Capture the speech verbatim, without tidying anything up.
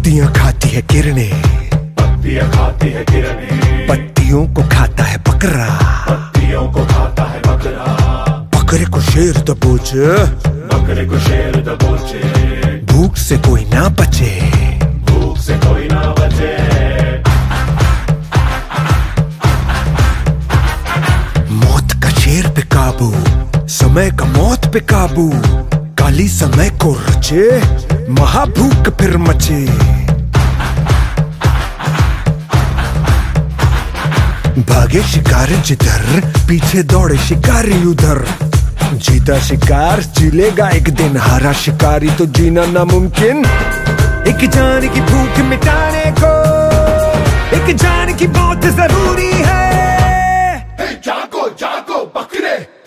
पत्तियां खाती है किरणें, पत्तियां खाती है किरणें, पत्तियों को खाता है बकरा, पत्तियों को खाता है बकरा, बकरे को शेर दबोचे, बकरे को शेर दबोचे, भूख से कोई ना बचे, भूख से कोई ना बचे। मौत का शेर पे काबू, समय का मौत पे काबू, काली समय को रचे, महाभूख फिर मचे। भागे शिकारी जिधर, पीछे दौड़े शिकारी उधर, जीता शिकार जिलेगा एक दिन, हारा शिकारी तो जीना नामुमकिन। एक जान की भूख मिटाने को एक जान की मौत जरूरी है।